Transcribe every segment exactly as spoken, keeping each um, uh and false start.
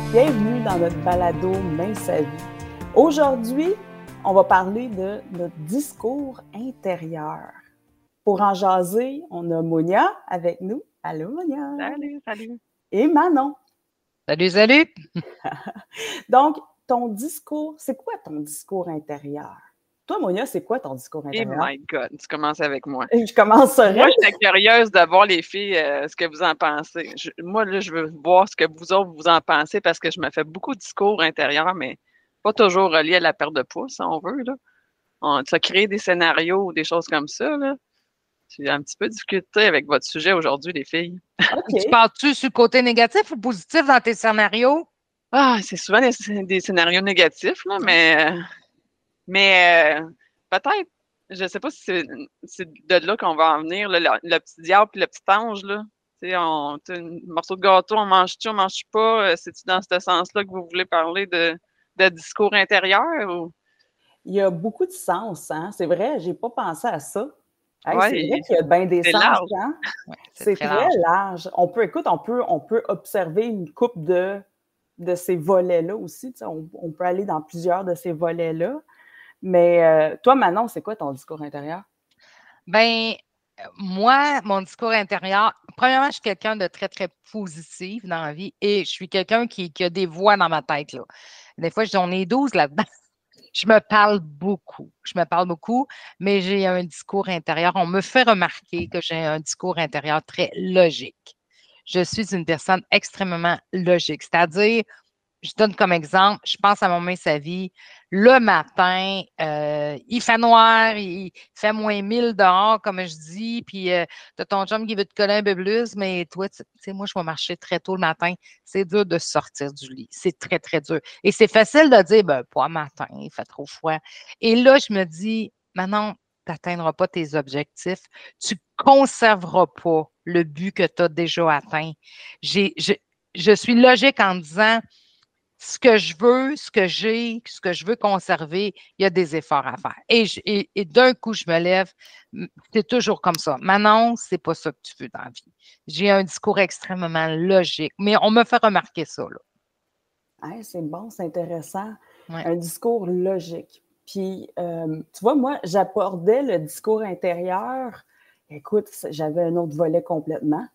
Bienvenue dans notre balado Main sa vie. Aujourd'hui, on va parler de notre discours intérieur. Pour en jaser, on a Monia avec nous. Allô, Monia! Salut, salut! Et Manon. Salut, salut! Donc, ton discours, c'est quoi ton discours intérieur? Toi, Monia, c'est quoi ton discours intérieur? Oh my God, tu commences avec moi. Et je commencerai. Moi, j'étais curieuse de voir les filles, euh, ce que vous en pensez. Je, moi, là, je veux voir ce que vous autres, vous en pensez parce que je me fais beaucoup de discours intérieurs, mais pas toujours reliés à la perte de poids, si on veut, là. On a créé des scénarios ou des choses comme ça, là. J'ai un petit peu discuté avec votre sujet aujourd'hui, les filles. Okay. Tu parles-tu sur le côté négatif ou positif dans tes scénarios? Ah, c'est souvent des, des scénarios négatifs, là, mais, mais euh, peut-être, je ne sais pas si c'est, c'est de là qu'on va en venir, là, le, le petit diable et le petit ange, là. Tu sais, on, tu sais, un morceau de gâteau, on mange-tu, on mange pas? C'est-tu dans ce sens-là que vous voulez parler de, de discours intérieur? Ou? Il y a beaucoup de sens, hein? C'est vrai, j'ai pas pensé à ça. Hey, ouais, c'est vrai qu'il y a bien des c'est sens, large. hein? Ouais, c'est c'est très, très large. large. On peut, écoute, on peut, on peut observer une couple de, de ces volets-là aussi. Tu sais, on, on peut aller dans plusieurs de ces volets-là. Mais euh, toi, Manon, c'est quoi ton discours intérieur? Ben, moi, mon discours intérieur, premièrement, je suis quelqu'un de très, très positif dans la vie et je suis quelqu'un qui, qui a des voix dans ma tête, là. Des fois, j'en ai douze là-dedans. Je me parle beaucoup. Je me parle beaucoup, mais j'ai un discours intérieur. On me fait remarquer que j'ai un discours intérieur très logique. Je suis une personne extrêmement logique. C'est-à-dire, je donne comme exemple, je pense à mon main sa vie. Le matin, euh, il fait noir, il fait moins mille dehors, comme je dis, puis euh, tu as ton chum qui veut te coller un peu plus, mais toi, tu sais, moi, je vais marcher très tôt le matin. C'est dur de sortir du lit. C'est très, très dur. Et c'est facile de dire, ben, pas matin, il fait trop froid. Et là, je me dis, maintenant, tu n'atteindras pas tes objectifs. Tu ne conserveras pas le but que tu as déjà atteint. J'ai, je, je suis logique en disant, ce que je veux, ce que j'ai, ce que je veux conserver, il y a des efforts à faire. Et, je, et, et d'un coup, je me lève, c'est toujours comme ça. Manon, c'est pas ça que tu veux dans la vie. J'ai un discours extrêmement logique, mais on me fait remarquer ça, là. Hey, c'est bon, c'est intéressant. Ouais. Un discours logique. Puis, euh, tu vois, moi, j'abordais le discours intérieur. Écoute, j'avais un autre volet complètement.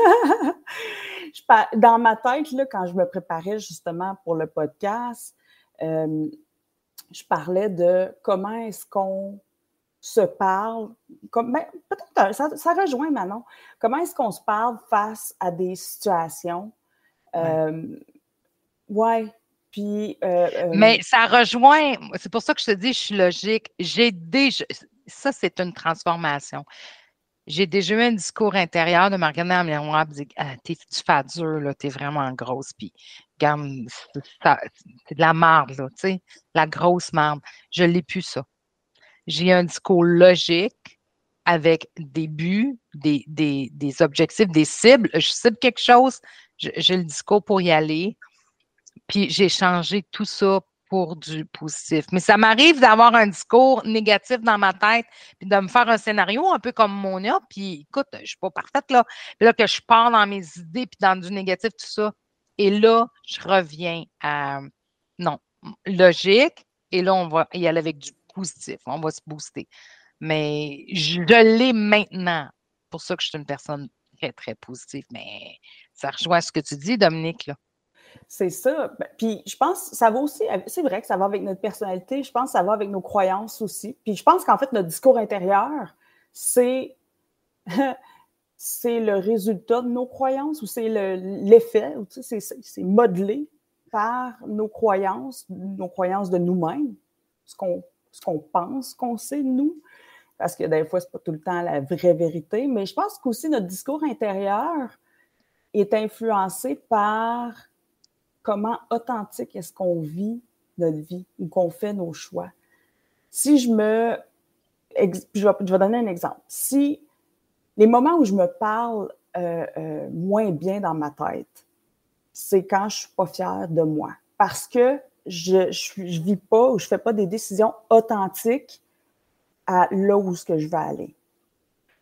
je par... Dans ma tête, là, quand je me préparais justement pour le podcast, euh, je parlais de comment est-ce qu'on se parle. Comme, ben, peut-être, ça, ça rejoint Manon. Comment est-ce qu'on se parle face à des situations? Euh, ouais. ouais. Puis, euh, euh, Mais ça rejoint, c'est pour ça que je te dis, je suis logique. J'ai déjà, ça, c'est une transformation. J'ai déjà eu un discours intérieur de me regarder dans le miroir et me dire ah, tu fais dur, là, t'es vraiment grosse. Puis, regarde, c'est de la marde, là, tu sais, la grosse marde. Je l'ai plus, ça. J'ai un discours logique avec des buts, des, des, des objectifs, des cibles. Je cible quelque chose, j'ai le discours pour y aller. Puis j'ai changé tout ça pour du positif. Mais ça m'arrive d'avoir un discours négatif dans ma tête, puis de me faire un scénario un peu comme Monia, puis écoute, je ne suis pas parfaite, là. Puis là, que je pars dans mes idées, puis dans du négatif, tout ça. Et là, je reviens à, non, logique, et là, on va y aller avec du positif. On va se booster. Mais je l'ai maintenant. C'est pour ça que je suis une personne très, très positive. Mais ça rejoint ce que tu dis, Dominique, là. C'est ça. Puis je pense que ça va aussi, c'est vrai que ça va avec notre personnalité, je pense que ça va avec nos croyances aussi. Puis je pense qu'en fait, notre discours intérieur, c'est, c'est le résultat de nos croyances ou c'est le, l'effet, ou tu sais, c'est, c'est modelé par nos croyances, nos croyances de nous-mêmes, ce qu'on, ce qu'on pense qu'on sait de nous. Parce que des fois, c'est pas tout le temps la vraie vérité. Mais je pense qu'aussi notre discours intérieur est influencé par comment authentique est-ce qu'on vit notre vie ou qu'on fait nos choix. Si je me... Je vais, je vais donner un exemple. Si les moments où je me parle euh, euh, moins bien dans ma tête, c'est quand je ne suis pas fière de moi. Parce que je ne vis pas ou je ne fais pas des décisions authentiques à là où ce que je veux aller.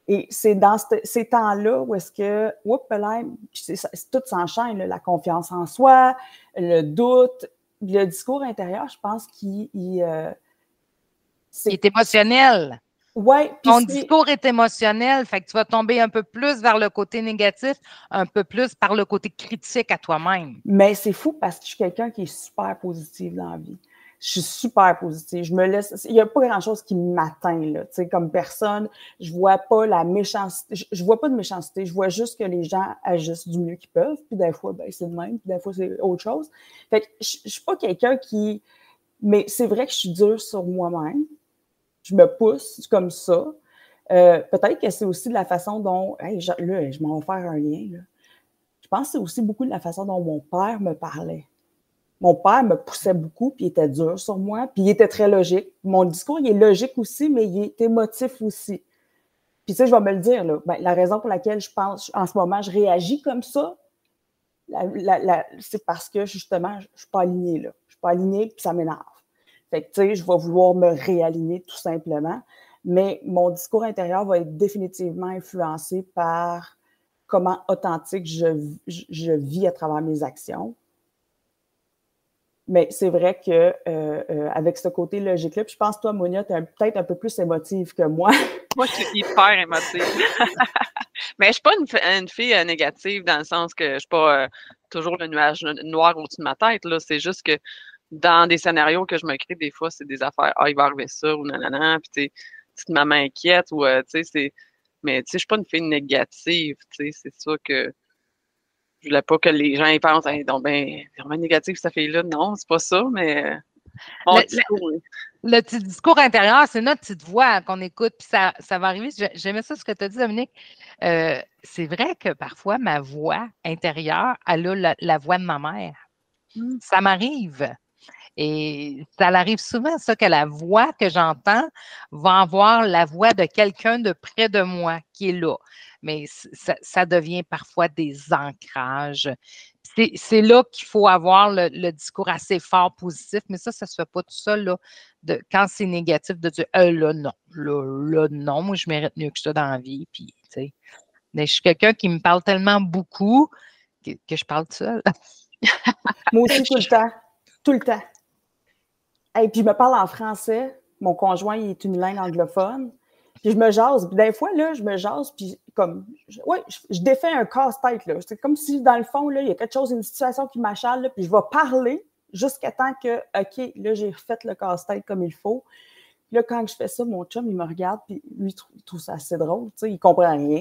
Et c'est dans ce, ces temps-là où est-ce que, oups, là, c'est, c'est, tout s'enchaîne, là, la confiance en soi, le doute, le discours intérieur, je pense qu'il il, euh, c'est... il est émotionnel. Ouais, ton discours est émotionnel, fait que tu vas tomber un peu plus vers le côté négatif, un peu plus par le côté critique à toi-même. Mais c'est fou parce que je suis quelqu'un qui est super positive dans la vie. Je suis super positive. Je me laisse. Il n'y a pas grand-chose qui m'atteint, là. Tu sais, comme personne, je vois pas la méchanceté. Je, je vois pas de méchanceté. Je vois juste que les gens agissent du mieux qu'ils peuvent. Puis des fois, ben, c'est le même. Puis des fois, c'est autre chose. Fait que je, je suis pas quelqu'un qui. Mais c'est vrai que je suis dure sur moi-même. Je me pousse comme ça. Euh, peut-être que c'est aussi de la façon dont. Hey, je, là, je m'en vais faire un lien, là. Je pense que c'est aussi beaucoup de la façon dont mon père me parlait. Mon père me poussait beaucoup, puis il était dur sur moi, puis il était très logique. Mon discours, il est logique aussi, mais il est émotif aussi. Puis tu sais, je vais me le dire, là, ben, la raison pour laquelle je pense, en ce moment, je réagis comme ça, la, la, la, c'est parce que, justement, je ne suis pas alignée, là. Je ne suis pas alignée, puis ça m'énerve. Fait que, tu sais, je vais vouloir me réaligner, tout simplement. Mais mon discours intérieur va être définitivement influencé par comment authentique je, je, je vis à travers mes actions. Mais c'est vrai que euh, euh, avec ce côté logique-là, puis je pense que toi, Monia, tu es peut-être un peu plus émotive que moi. Moi, je suis hyper émotive. Mais je suis pas une, une fille euh, négative dans le sens que je suis pas euh, toujours le nuage noir au-dessus de ma tête. Là. C'est juste que dans des scénarios que je me crée, des fois, c'est des affaires, ah, il va arriver ça, ou nanana, puis tu sais, petite maman inquiète, ou euh, tu sais, c'est. Mais tu sais, je suis pas une fille négative, tu sais, c'est sûr que je voulais pas que les gens y pensent, hey, donc ben, vraiment négative, cette fille-là. Non, c'est pas ça, mais mon le, discours, oui. Le, le petit discours intérieur, c'est notre petite voix qu'on écoute, puis ça, ça va arriver. J'aimais ça ce que tu as dit, Dominique. Euh, c'est vrai que parfois, ma voix intérieure, elle a la, la voix de ma mère. Mm. Ça m'arrive. Et ça arrive souvent, ça, que la voix que j'entends va avoir la voix de quelqu'un de près de moi qui est là. Mais ça, ça devient parfois des ancrages. C'est, c'est là qu'il faut avoir le, le discours assez fort positif, mais ça, ça ne se fait pas tout seul. Là, de, quand c'est négatif, de dire euh, là, non, là, là, non, moi, je mérite mieux que ça dans la vie. Puis, tu sais, mais je suis quelqu'un qui me parle tellement beaucoup que, que je parle tout seul. Moi aussi, tout le temps. Tout le temps. Et puis, je me parle en français. Mon conjoint, il est une langue anglophone. Puis, je me jase. Puis, des fois, là, je me jase. Puis, comme, je, ouais, je, je défais un casse-tête, là. C'est comme si, dans le fond, là, il y a quelque chose, une situation qui m'achale, là. Puis, je vais parler jusqu'à temps que, OK, là, j'ai refait le casse-tête comme il faut. Puis là, quand je fais ça, mon chum, il me regarde. Puis, lui, il trouve, il trouve ça assez drôle. Tu sais, il comprend rien.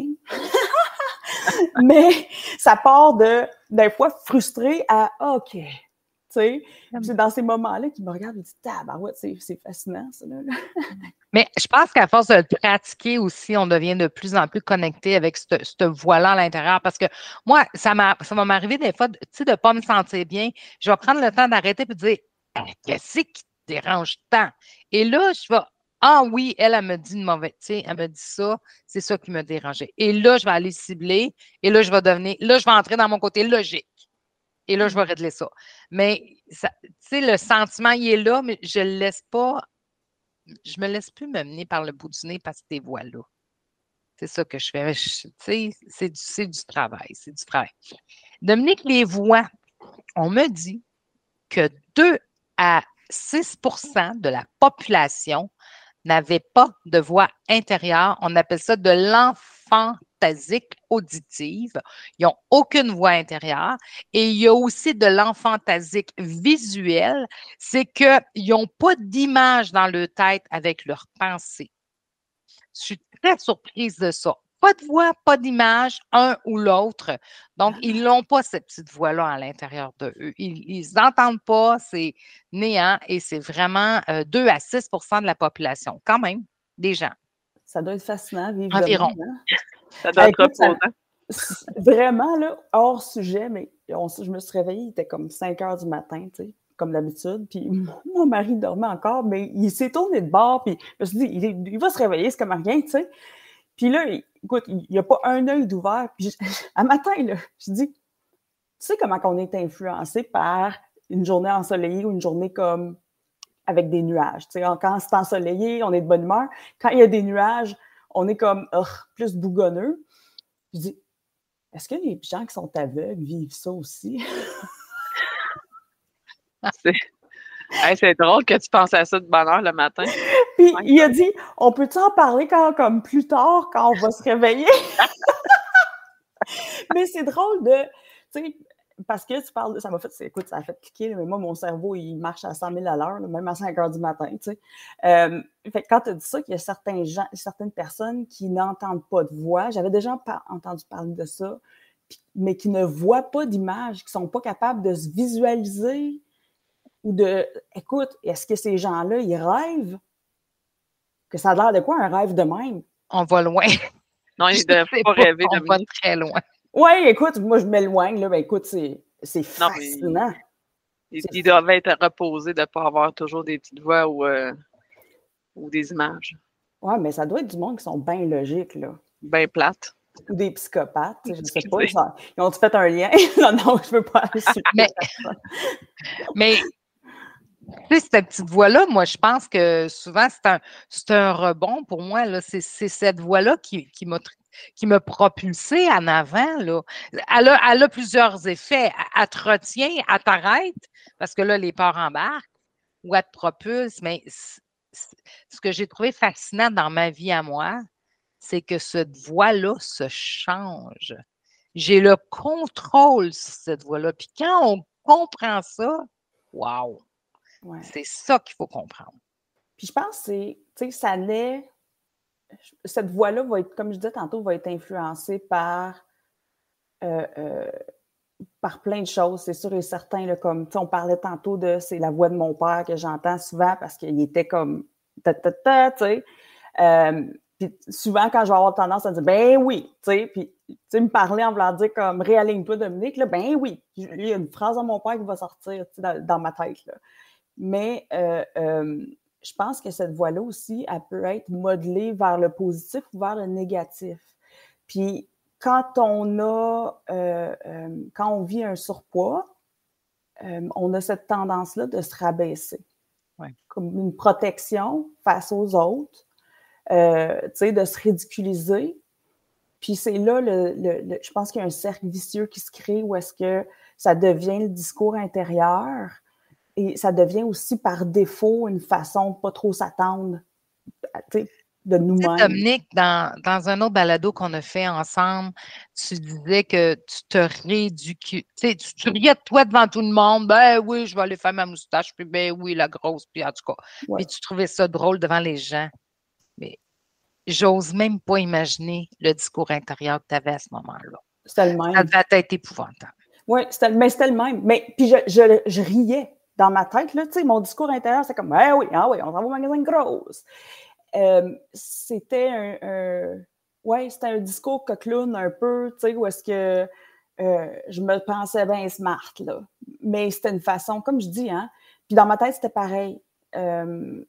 Mais ça part de, des fois, frustré à, OK. C'est dans ces moments-là qu'il me regarde et dit « Tabarouette, c'est, c'est fascinant, ça. » là. Mais je pense qu'à force de le pratiquer aussi, on devient de plus en plus connecté avec cette, cette voix-là à l'intérieur. Parce que moi, ça, m'a, ça va m'arriver des fois de ne pas me sentir bien. Je vais prendre le temps d'arrêter et de dire hey, « Qu'est-ce qui te dérange tant? » Et là, je vais « Ah oui, elle, elle me dit une mauvaise, tu sais, elle me dit ça, c'est ça qui me dérangeait. » Et là, je vais aller cibler et là, je vais devenir, là, je vais entrer dans mon côté logique. Et là, je vais régler ça. Mais, tu sais, le sentiment, il est là, mais je ne laisse pas, je me laisse plus me mener par le bout du nez par ces voix-là. C'est ça que je fais. Tu sais, c'est du, c'est du travail. C'est du travail. Dominique, les voix, on me dit que deux à six pour cent de la population n'avait pas de voix intérieure. On appelle ça de l'enfantasique auditive. Ils n'ont aucune voix intérieure. Et il y a aussi de l'enfantasique visuelle. C'est qu'ils n'ont pas d'image dans leur tête avec leurs pensées. Je suis très surprise de ça. Pas de voix, pas d'image, un ou l'autre. Donc, ils n'ont pas cette petite voix-là à l'intérieur d'eux. Ils n'entendent pas, c'est néant et c'est vraiment euh, deux à six pour cent de la population, quand même, des gens. Ça doit être fascinant, vivre environ. De même, hein? Ça doit être reposant. Vraiment, là, hors sujet, mais on, je me suis réveillée, il était comme cinq heures du matin, tu sais, comme d'habitude, puis mon mari dormait encore, mais il s'est tourné de bord, puis je me suis dit, il, il va se réveiller, c'est comme rien, tu sais. Puis là, écoute, il n'y a pas un œil d'ouvert. Puis à matin, là, je dis, tu sais comment on est influencé par une journée ensoleillée ou une journée comme avec des nuages. Tu sais, quand c'est ensoleillé, on est de bonne humeur. Quand il y a des nuages, on est comme oh, plus bougonneux. Je dis, est-ce que les gens qui sont aveugles vivent ça aussi? c'est... Hey, c'est drôle que tu penses à ça de bonne heure le matin. Puis il a dit, on peut-tu en parler quand, comme plus tard, quand on va se réveiller? Mais c'est drôle de, tu sais, parce que tu parles de, ça m'a fait, écoute, ça a fait cliquer, mais moi, mon cerveau, il marche à cent mille à l'heure, là, même à cinq heures du matin, tu sais. Euh, fait que quand tu as dit ça, qu'il y a certains gens, certaines personnes qui n'entendent pas de voix, j'avais déjà par- entendu parler de ça, puis, mais qui ne voient pas d'image, qui sont pas capables de se visualiser ou de, écoute, est-ce que ces gens-là, ils rêvent? Que ça a l'air de quoi, un rêve de même? On va loin. Non, ils ne doivent pas, pas rêver, on Dominique. va très loin. Oui, écoute, moi, je m'éloigne, là, ben écoute, c'est, c'est Non, fascinant. mais ils, ils doivent être reposés de ne pas avoir toujours des petites voix ou, euh, ou des images. Oui, mais ça doit être du monde qui sont bien logiques, là. Bien plates. Ou des psychopathes, je ne sais Excusez. pas. Ils, sont, ils ont-tu fait un lien? non, non, je ne veux pas insulter Mais, personne. mais tu sais, cette petite voix-là, moi, je pense que souvent, c'est un, c'est un rebond pour moi. Là. C'est, c'est cette voix-là qui, qui m'a qui m'a propulsée en avant. Là. Elle, a, elle a plusieurs effets. Elle te retient, elle t'arrête, parce que là, les peurs embarquent, ou elle te propulse. Mais c- c- ce que j'ai trouvé fascinant dans ma vie à moi, c'est que cette voix-là se change. J'ai le contrôle sur cette voix-là. Puis quand on comprend ça, wow! Ouais. C'est ça qu'il faut comprendre. Puis je pense que c'est, tu sais, ça naît, cette voix-là va être, comme je disais tantôt, va être influencée par, euh, euh, par plein de choses, c'est sûr et certain, là, comme, tu sais, on parlait tantôt de, c'est la voix de mon père que j'entends souvent parce qu'il était comme, ta, ta, ta, tu sais. Euh, puis souvent, quand je vais avoir tendance à dire, ben oui, tu sais, puis, tu sais, me parler en voulant dire comme, réaligne-toi, Dominique, là, ben oui. Il y a une phrase de mon père qui va sortir, tu sais, dans, dans ma tête, là. Mais euh, euh, je pense que cette voie-là aussi, elle peut être modelée vers le positif ou vers le négatif. Puis quand on a, euh, euh, quand on vit un surpoids, euh, on a cette tendance-là de se rabaisser. Ouais. Comme une protection face aux autres, euh, tu sais, de se ridiculiser. Puis c'est là, le, le, le, je pense qu'il y a un cercle vicieux qui se crée où est-ce que ça devient le discours intérieur. Et ça devient aussi par défaut une façon de pas trop s'attendre, tu sais, de nous-mêmes. Dominique, dans, dans un autre balado qu'on a fait ensemble, tu disais que tu te rééduques. Tu, tu, tu riais de toi devant tout le monde. Ben oui, je vais aller faire ma moustache. Puis ben oui, la grosse. Puis en tout cas. Ouais. Puis tu trouvais ça drôle devant les gens. Mais j'ose même pas imaginer le discours intérieur que tu avais à ce moment-là. C'était le même. Ça devait être épouvantable. Oui, c'était, mais c'était le même. Mais puis je, je, je riais dans ma tête, là, tu sais, mon discours intérieur, c'est comme, ah oui, ah oui, on s'en va au magasin grosse. Euh, c'était un, un ouais, c'était un discours coqueloune un peu, tu sais, où est-ce que euh, je me pensais bien smart, là. Mais c'était une façon, comme je dis, hein, puis dans ma tête, c'était pareil. Euh,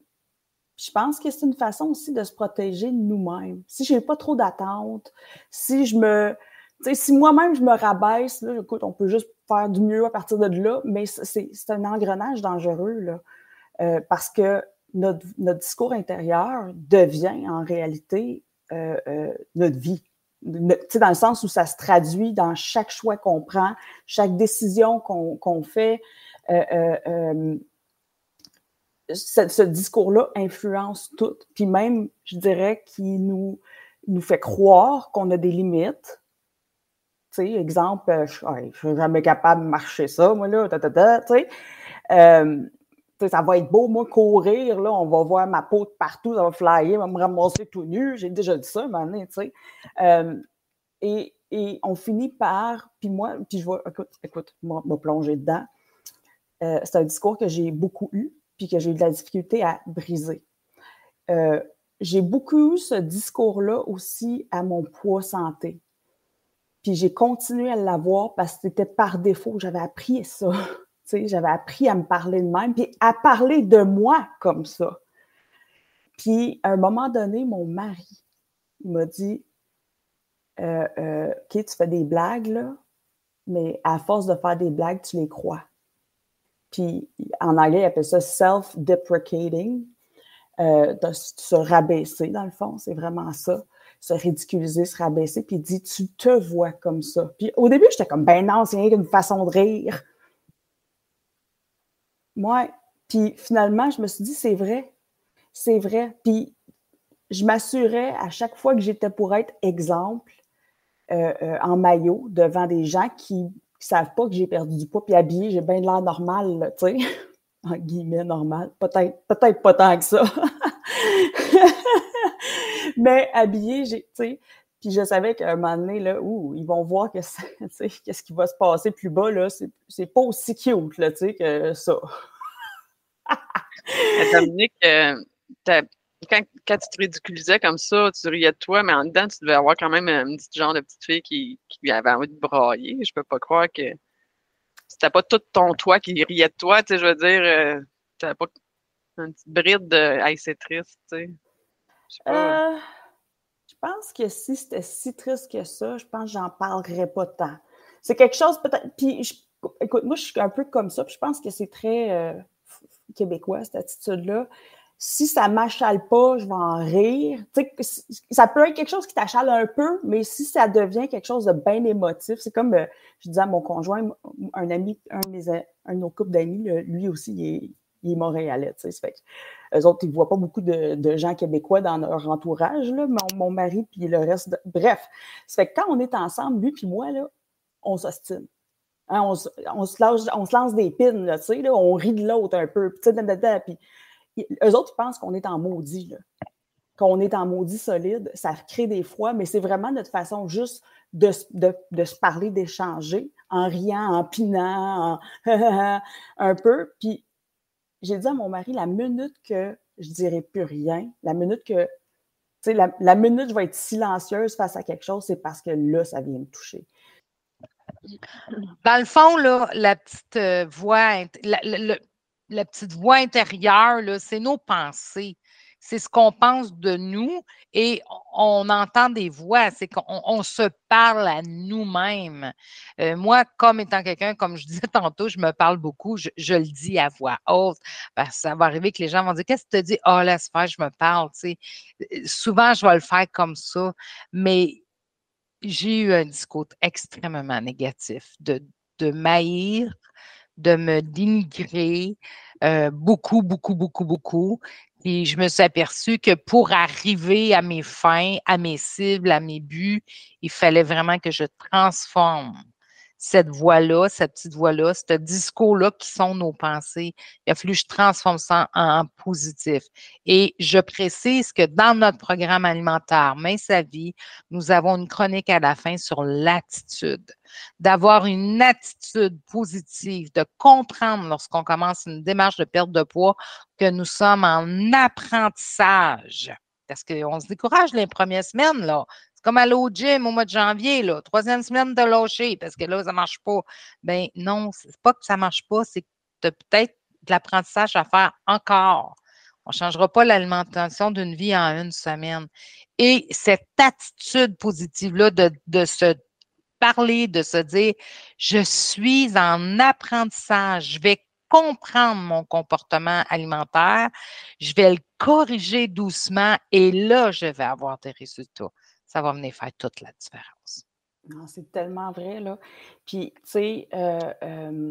je pense que c'est une façon aussi de se protéger de nous-mêmes. Si j'ai pas trop d'attentes, si je me... Tu sais, si moi-même je me rabaisse, là, écoute, on peut juste faire du mieux à partir de là, mais c'est, c'est un engrenage dangereux, là, euh, parce que notre, notre discours intérieur devient en réalité euh, euh, notre vie. Tu sais, dans le sens où ça se traduit dans chaque choix qu'on prend, chaque décision qu'on, qu'on fait. Euh, euh, euh, ce, ce discours-là influence tout. Puis même, je dirais, qu'il nous, nous fait croire qu'on a des limites. Tu sais, exemple, euh, je ne suis jamais capable de marcher ça, moi, là, ta, ta, ta, tu sais. Euh, tu sais, ça va être beau, moi, courir, là, on va voir ma peau de partout, ça va flyer, on va me ramasser tout nu. J'ai déjà dit ça, un moment donné, tu sais. Euh, et, et on finit par, puis moi, puis je vois, écoute, écoute, moi, me plonger dedans. Euh, c'est un discours que j'ai beaucoup eu, puis que j'ai eu de la difficulté à briser. Euh, j'ai beaucoup eu ce discours-là aussi à mon poids santé. Puis j'ai continué à l'avoir parce que c'était par défaut. J'avais appris ça. Tu sais, j'avais appris à me parler de même, puis à parler de moi comme ça. Puis à un moment donné, mon mari il m'a dit euh, euh, « OK, tu fais des blagues, là, mais à force de faire des blagues, tu les crois. » Puis en anglais, il appelle ça « self-deprecating ». Euh, de se rabaisser, dans le fond, c'est vraiment ça. se ridiculiser, se rabaisser, puis il dit « Tu te vois comme ça. » Puis au début, j'étais comme « Ben non, c'est rien qu'une façon de rire. » Moi, puis finalement, je me suis dit « C'est vrai. C'est vrai. » Puis je m'assurais à chaque fois que j'étais pour être exemple euh, euh, en maillot devant des gens qui ne savent pas que j'ai perdu du poids, puis habillée, j'ai bien de l'air normal, tu sais, en guillemets normal. Peut-être, peut-être pas tant que ça. Mais habillée, j'ai, tu sais, puis je savais qu'à un moment donné, là, ouh, ils vont voir que c'est, tu sais, qu'est-ce qui va se passer plus bas, là, c'est, c'est pas aussi cute, là, tu sais, que ça. Dominique, euh, quand, quand tu te ridiculisais comme ça, tu riais de toi, mais en dedans, tu devais avoir quand même un petit genre de petite fille qui, qui avait envie de brailler. Je peux pas croire que c'était pas tout ton toi qui riait de toi, tu sais, je veux dire, euh, t'avais pas une petite bride de « Hey, c'est triste », tu sais. Je sais pas. Euh, je pense que si c'était si triste que ça, je pense que j'en parlerais pas tant. C'est quelque chose peut-être. Puis, je, écoute, moi, je suis un peu comme ça, puis je pense que c'est très euh, québécois, cette attitude-là. Si ça m'achale pas, je vais en rire. Tu sais, ça peut être quelque chose qui t'achale un peu, mais si ça devient quelque chose de bien émotif, c'est comme euh, je disais à mon conjoint, un ami, un de, mes, un de nos couples d'amis, lui aussi, il est, il est montréalais, tu sais. Ça fait que eux autres, ils voient pas beaucoup de, de gens québécois dans leur entourage, là, mon, mon mari puis le reste. De... Bref, ça fait que quand on est ensemble, lui puis moi, là, on s'ostine. Hein, on, on, se lance, on se lance des pins, là, tu sais, là, on rit de l'autre un peu, puis eux autres, ils pensent qu'on est en maudit, là. Qu'on est en maudit solide. Ça crée des fois, mais c'est vraiment notre façon juste de, de, de se parler, d'échanger, en riant, en pinant, en un peu. Puis j'ai dit à mon mari, la minute que je dirai plus rien, la minute que, tu sais, la, la minute je vais être silencieuse face à quelque chose, c'est parce que là, ça vient me toucher. Dans le fond, là, la petite euh, voix, la, la, la petite voix intérieure, là, c'est nos pensées. C'est ce qu'on pense de nous et on entend des voix. C'est qu'on on se parle à nous-mêmes. Euh, moi, comme étant quelqu'un, comme je disais tantôt, je me parle beaucoup, je, je le dis à voix haute. Parce que ça va arriver que les gens vont dire « Qu'est-ce que tu te dis? » « Ah, oh, laisse faire, je me parle. » Tu sais. Souvent, je vais le faire comme ça, mais j'ai eu un discours extrêmement négatif de, de m'haïr, de me dénigrer, euh, beaucoup, beaucoup, beaucoup, beaucoup. Et je me suis aperçue que pour arriver à mes fins, à mes cibles, à mes buts, il fallait vraiment que je transforme cette voix-là, cette petite voix-là, ce discours-là qui sont nos pensées. Il a fallu que je transforme ça en, en positif. Et je précise que dans notre programme alimentaire Mince sa vie, nous avons une chronique à la fin sur l'attitude. D'avoir une attitude positive, de comprendre lorsqu'on commence une démarche de perte de poids que nous sommes en apprentissage. Parce qu'on se décourage les premières semaines, là. C'est comme aller au gym au mois de janvier, là. Troisième semaine de lâcher parce que là, ça ne marche pas. Bien, non, c'est pas que ça ne marche pas, c'est que tu as peut-être de l'apprentissage à faire encore. On ne changera pas l'alimentation d'une vie en une semaine. Et cette attitude positive-là de, de se parler, de se dire, je suis en apprentissage, je vais comprendre mon comportement alimentaire, je vais le corriger doucement et là, je vais avoir des résultats. Ça va venir faire toute la différence. Non, c'est tellement vrai, là. Puis, tu sais, euh, euh,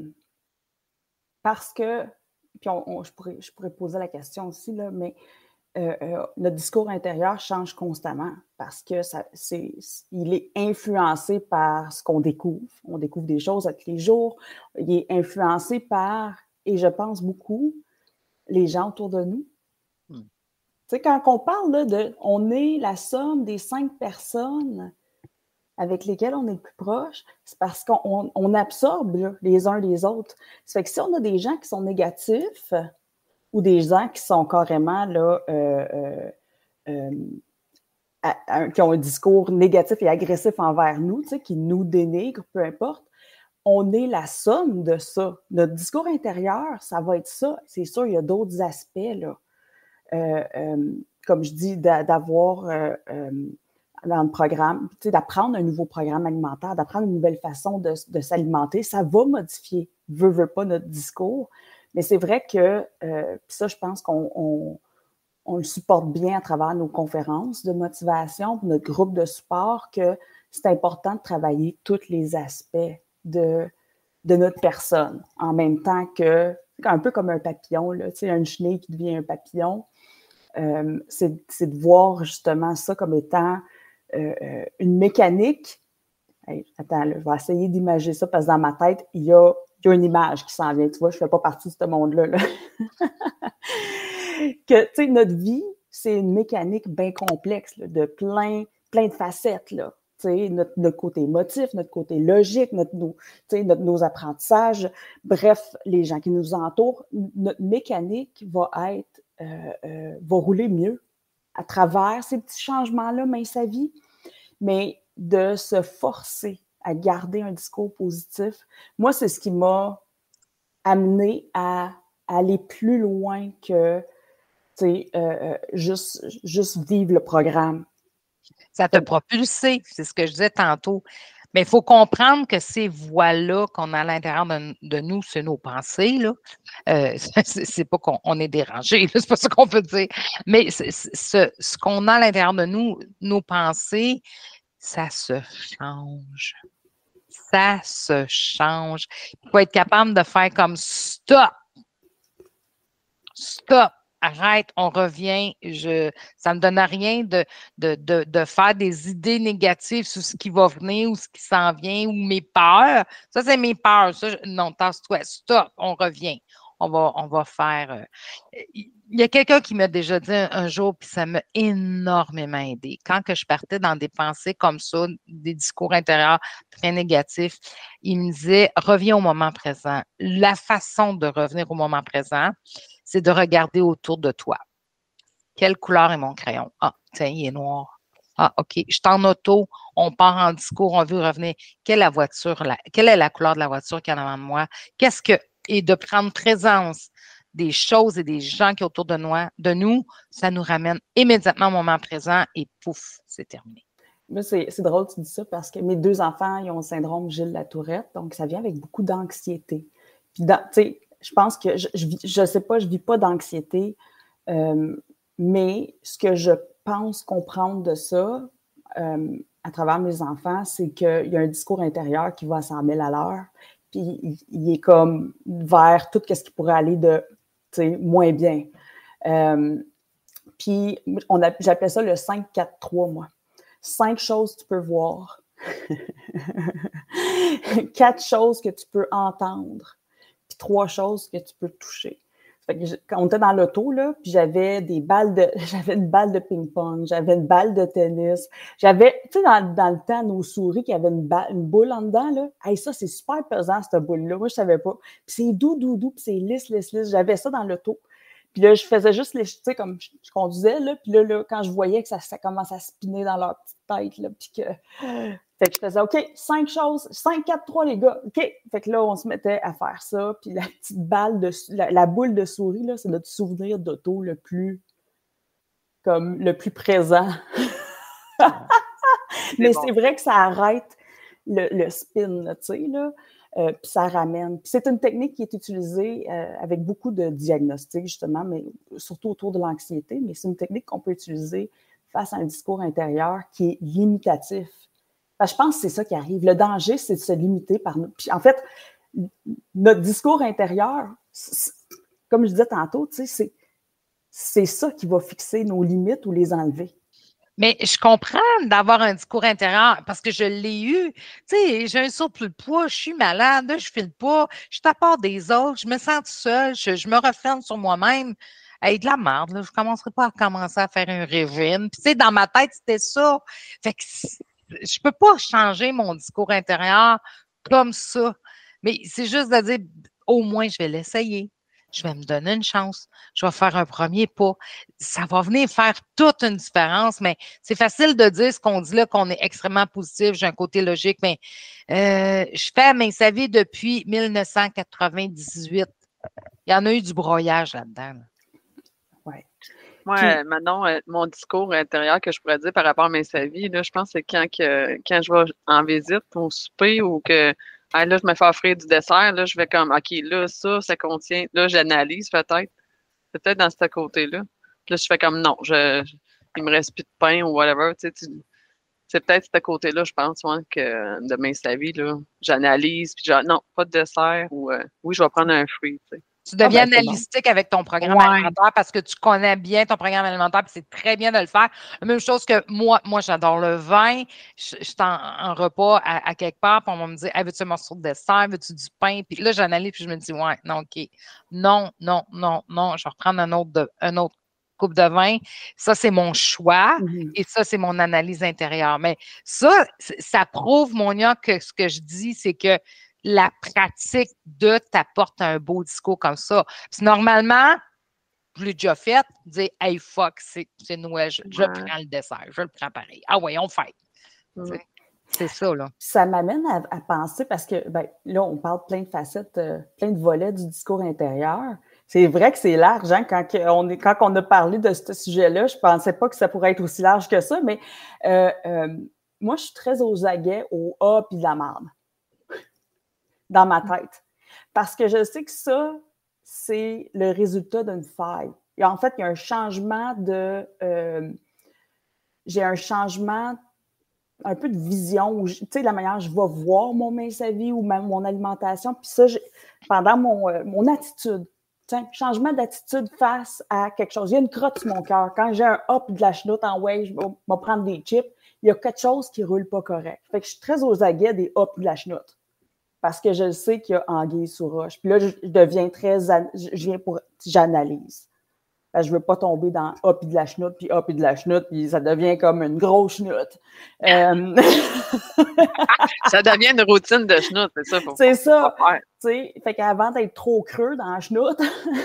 parce que, puis on, on, je, pourrais, je pourrais poser la question aussi, là, mais euh, euh, notre discours intérieur change constamment parce que ça, c'est, il est influencé par ce qu'on découvre. On découvre des choses à tous les jours. Il est influencé par, et je pense beaucoup, les gens autour de nous. Hmm. Tu sais, quand on parle là, de, on est la somme des cinq personnes avec lesquelles on est le plus proche, c'est parce qu'on on absorbe là, les uns les autres. Ça fait que si on a des gens qui sont négatifs ou des gens qui sont carrément là, euh, euh, euh, à, à, qui ont un discours négatif et agressif envers nous, tu sais, qui nous dénigrent, peu importe, on est la somme de ça. Notre discours intérieur, ça va être ça. C'est sûr, il y a d'autres aspects, là. Euh, euh, comme je dis, d'avoir euh, euh, dans le programme, tu sais, d'apprendre un nouveau programme alimentaire, d'apprendre une nouvelle façon de, de s'alimenter, ça va modifier, veut, veut pas, notre discours. Mais c'est vrai que, euh, ça, je pense qu'on on, on le supporte bien à travers nos conférences de motivation, notre groupe de support, que c'est important de travailler tous les aspects de, de notre personne, en même temps que, un peu comme un papillon, là, tu sais, une chenille qui devient un papillon, euh, c'est, c'est de voir justement ça comme étant euh, une mécanique. Hey, attends, là, je vais essayer d'imager ça parce que dans ma tête, il y a, il y a une image qui s'en vient. Tu vois, je ne fais pas partie de ce monde-là. Là. Que, tu sais, notre vie, c'est une mécanique bien complexe, là, de plein, plein de facettes, là. Tu sais, notre, notre côté émotif, notre côté logique, notre, nos, tu sais, notre, nos apprentissages, bref, les gens qui nous entourent, notre mécanique va être, euh, euh, va rouler mieux à travers ces petits changements-là, mais sa vie. Mais de se forcer à garder un discours positif, moi, c'est ce qui m'a amené à, à aller plus loin que, tu sais, euh, juste, juste vivre le programme. Ça t'a propulsé, c'est ce que je disais tantôt. Mais il faut comprendre que ces voix-là qu'on a à l'intérieur de, de nous, c'est nos pensées, là. Euh, c'est, c'est pas qu'on on est dérangé, là, c'est pas ça qu'on veut dire. Mais c'est, c'est, ce, ce qu'on a à l'intérieur de nous, nos pensées, ça se change. Ça se change. Il faut être capable de faire comme stop. Stop. Arrête, on revient. Je, ça ne me donne rien de, de, de, de faire des idées négatives sur ce qui va venir ou ce qui s'en vient ou mes peurs. Ça, c'est mes peurs. Ça, je, non, tasse-toi. Stop, on revient. On va, on va faire. Euh, il y a quelqu'un qui m'a déjà dit un, un jour, puis ça m'a énormément aidé. Quand que je partais dans des pensées comme ça, des discours intérieurs très négatifs, il me disait reviens au moment présent. La façon de revenir au moment présent, c'est de regarder autour de toi. Quelle couleur est mon crayon? Ah, tiens, il est noir. Ah, OK. Je suis en auto, on part en discours, on veut revenir. Quelle est la voiture, la, quelle est la couleur de la voiture qui est en avant de moi? Qu'est-ce que. Et de prendre présence des choses et des gens qui sont autour de nous, de nous, ça nous ramène immédiatement au moment présent et pouf, c'est terminé. Moi, c'est, c'est drôle que tu dis ça parce que mes deux enfants, ils ont le syndrome Gilles-Latourette, donc ça vient avec beaucoup d'anxiété. Puis, tu sais, je pense que, je, je, je sais pas, je vis pas d'anxiété, euh, mais ce que je pense comprendre de ça, euh, à travers mes enfants, c'est qu'il y a un discours intérieur qui va à cent mille à l'heure, puis il, il est comme vers tout ce qui pourrait aller de, tu sais, moins bien. Euh, puis, on a, j'appelais ça le cinq quatre trois, moi. Cinq choses que tu peux voir. Quatre choses que tu peux entendre. Puis trois choses que tu peux toucher. Fait que je, quand on était dans l'auto, là, puis j'avais des balles de, j'avais une balle de ping-pong, j'avais une balle de tennis, j'avais, tu sais, dans, dans le temps, nos souris qui avaient une, balle, une boule en dedans, là. Hey, ça, c'est super pesant, cette boule-là. Moi, je savais pas. Puis c'est doux, doux, doux, puis c'est lisse, lisse, lisse. J'avais ça dans l'auto. Puis là, je faisais juste les, tu sais, comme je, je conduisais, là, puis là, là, quand je voyais que ça, ça commence à spinner dans leur petite tête, là, puis que... Fait que je faisais, OK, cinq choses, cinq, quatre, trois, les gars, OK. Fait que là, on se mettait à faire ça, puis la petite balle de... La, la boule de souris, là, c'est notre souvenir d'auto le plus... comme le plus présent. Mais bon. C'est vrai que ça arrête le, le spin, là, tu sais, là. Euh, puis ça ramène. Puis c'est une technique qui est utilisée euh, avec beaucoup de diagnostics, justement, mais surtout autour de l'anxiété, mais c'est une technique qu'on peut utiliser face à un discours intérieur qui est limitatif. Parce que je pense que c'est ça qui arrive. Le danger, c'est de se limiter par nous. Puis en fait, notre discours intérieur, comme je disais tantôt, tu sais, c'est, c'est ça qui va fixer nos limites ou les enlever. Mais je comprends d'avoir un discours intérieur parce que je l'ai eu. Tu sais, j'ai un surplus de poids, je suis malade, je file pas, je suis à part des autres, je me sens toute seule, je, je me referme sur moi-même. Hey, de la merde, là, je ne commencerai pas à commencer à faire un régime. Puis, tu sais, dans ma tête, c'était ça. Fait que je peux pas changer mon discours intérieur comme ça. Mais c'est juste de dire, au moins, je vais l'essayer. Je vais me donner une chance. Je vais faire un premier pas. Ça va venir faire toute une différence, mais c'est facile de dire ce qu'on dit là, qu'on est extrêmement positif. J'ai un côté logique, mais euh, je fais mes sa vie depuis dix-neuf cent quatre-vingt-dix-huit. Il y en a eu du broyage là-dedans. Là. Ouais. Moi, Puis, maintenant, mon discours intérieur que je pourrais dire par rapport à mes savies, là, je pense que c'est quand, que, quand je vais en visite au souper ou que ah, là, je me fais offrir du dessert, là, je vais comme, OK, là, ça, ça contient, là, j'analyse peut-être. C'est peut-être dans ce côté-là. Puis là, je fais comme non, je, je- il me reste plus de pain ou whatever. Tu sais, tu- c'est peut-être ce côté-là, je pense, ouais, que de Mince la vie, là, j'analyse, puis genre, non, pas de dessert, ou euh, oui, je vais prendre un fruit, tu sais. Tu Ah, deviens ben, c'est bon. analytique avec ton programme Ouais. alimentaire parce que tu connais bien ton programme alimentaire, puis c'est très bien de le faire. La même chose que moi, moi, j'adore le vin. Je, je suis en, en repas à, à quelque part, puis on va me dire, hey, veux-tu un morceau de dessert, veux-tu du pain? Puis là, j'analyse, puis je me dis, ouais, non, OK. Non, non, non, non, je vais reprendre un autre, de, un autre coupe de vin. Ça, c'est mon choix. Mhm. Et ça, c'est mon analyse intérieure. Mais ça, c- ça prouve, Monia, que ce que je dis, c'est que la pratique de t'apporte un beau discours comme ça. Puis normalement, je l'ai déjà fait, dire hey fuck, c'est c'est Noël, je, je Ouais. prends le dessert, je le prends pareil. Ah ouais, on fait. Mm. Tu sais, c'est ça, là. Ça m'amène à, à penser, parce que ben, là, on parle plein de facettes, euh, plein de volets du discours intérieur. C'est vrai que c'est large, hein, quand, que on est, quand on a parlé de ce sujet-là, je pensais pas que ça pourrait être aussi large que ça, mais euh, euh, moi, je suis très aux aguets au A puis de la marde dans ma tête. Parce que je sais que ça, c'est le résultat d'une faille. Et en fait, il y a un changement de... euh, j'ai un changement un peu de vision, tu sais, la manière je vais voir mon mince à vie ou même mon alimentation. Puis ça, j'ai, pendant mon, euh, mon attitude, tiens, changement d'attitude face à quelque chose. Il y a une crotte sur mon cœur. Quand j'ai un hop de la chenoute en way, je vais vais prendre des chips, il y a quelque chose qui roule pas correct. Fait que je suis très aux aguets des hops de la chenoute. Parce que je sais qu'il y a anguille sous roche. Puis là, je deviens très... Je viens pour... J'analyse. Parce que je veux pas tomber dans « ah, puis de la chenoute, puis ah, puis de la chenoute », puis ça devient comme une grosse chenoute. Euh... Ça devient une routine de chenoute, c'est ça. Faut, c'est faut ça. pas faire. Tu sais, fait qu'avant d'être trop creux dans la chenoute,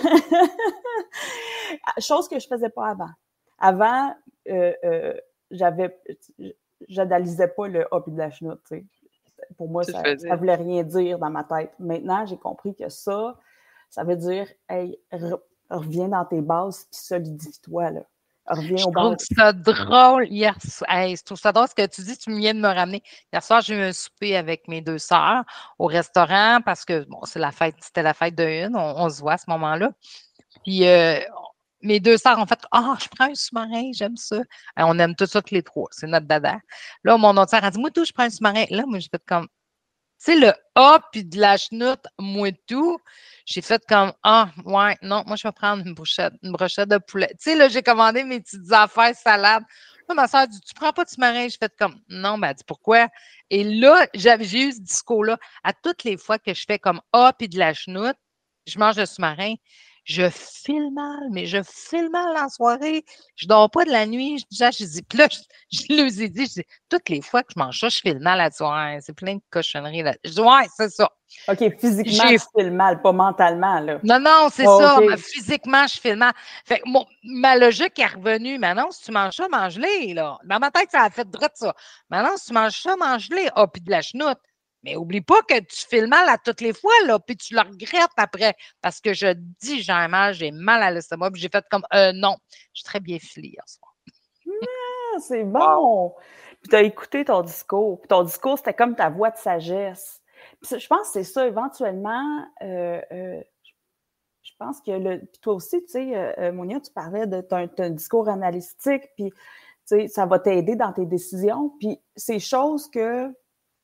chose que je faisais pas avant. Avant, euh, euh, j'avais... j'analysais pas le « ah, puis de la chenoute », tu sais. Pour moi, Tu ça le ne faisais. voulait rien dire dans ma tête. Maintenant, j'ai compris que ça, ça veut dire, hey, re- reviens dans tes bases puis solidifie-toi, là. Reviens Je aux trouve bases. ça drôle hier soir. Hey, je trouve ça drôle ce que tu dis, tu viens de me ramener. Hier soir, j'ai eu un souper avec mes deux sœurs au restaurant parce que bon, c'est la fête, c'était la fête de une, on, on se voit à ce moment-là. Puis euh, mes deux sœurs ont fait ah, je prends un sous-marin, j'aime ça. Euh, On aime tout ça tous les trois, c'est notre dada. Là, mon autre sœur a dit moi tout, je prends un sous-marin. Là, moi, j'ai fait comme tu sais, le A puis de la chenoute, moi tout, j'ai fait comme ah, ouais, non, moi, je vais prendre une brochette, une brochette de poulet. Tu sais, là, j'ai commandé mes petites affaires salades. Là, ma soeur dit tu prends pas de sous-marin? J'ai fait comme non, ben, elle dit pourquoi? Et là, j'avais, j'ai eu ce discours-là. À toutes les fois que je fais comme A puis de la chenoute, je mange le sous-marin. Je file mal, mais je file mal en soirée. Je dors pas de la nuit. Je, déjà, je dis, puis là, je, je leur ai dit, je dis, toutes les fois que je mange ça, je file mal à soir. C'est plein de cochonneries là. Je dis, ouais, c'est ça. OK, physiquement, J'ai tu fais le mal, pas mentalement, là. non, non, c'est Oh, ça. OK. Physiquement, je file mal. Fait que mon- ma logique est revenue. Maintenant, si tu manges ça, mange-les, là. Dans ma tête, ça a fait droit de ça. Maintenant, si tu manges ça, mange-les. Ah, puis de la chenoute. Mais oublie pas que tu files mal à toutes les fois, là, puis tu le regrettes après. Parce que je dis, j'ai un mal, j'ai mal à l'estomac, puis j'ai fait comme, euh, non, je suis très bien filée hier soir. Ah, c'est Wow. bon. Puis tu as écouté ton discours. Puis ton discours, c'était comme ta voix de sagesse. Puis ça, je pense que c'est ça, éventuellement, euh, euh, je pense que le. Puis toi aussi, tu sais, euh, Monia, tu parlais de ton, ton discours analytique, puis tu sais, ça va t'aider dans tes décisions. Puis c'est choses que